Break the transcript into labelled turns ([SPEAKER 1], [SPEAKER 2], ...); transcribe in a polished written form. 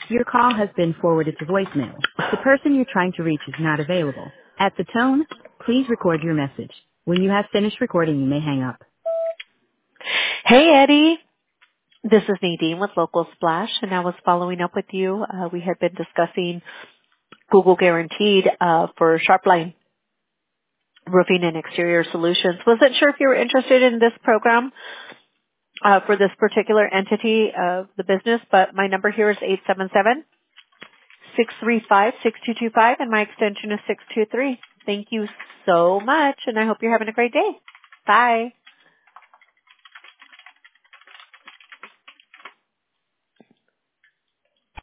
[SPEAKER 1] Your call has been forwarded to voicemail. The person you're trying to reach is not available. At the tone, please record your message. When you have finished recording, you may hang up.
[SPEAKER 2] Hey, Eddie. This is Nadine with Local Splash, and I was following up with you. We had been discussing Google Guaranteed for Sharpline Roofing and Exterior Solutions. Wasn't sure if you were interested in this program for this particular entity of the business, but my number here is 877-635-6225, and my extension is 623. Thank you so much, and I hope you're having a great day. Bye.